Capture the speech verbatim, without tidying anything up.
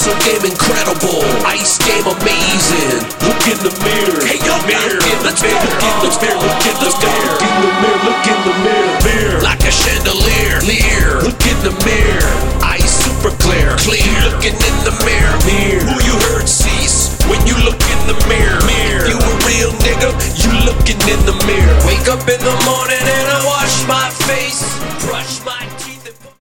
Hustle game incredible, ice game amazing. Look in the mirror, hey yo, mirror. Let's look in the mirror, look in the mirror, look in the mirror, look in the mirror, mirror. Like a chandelier, leer. Look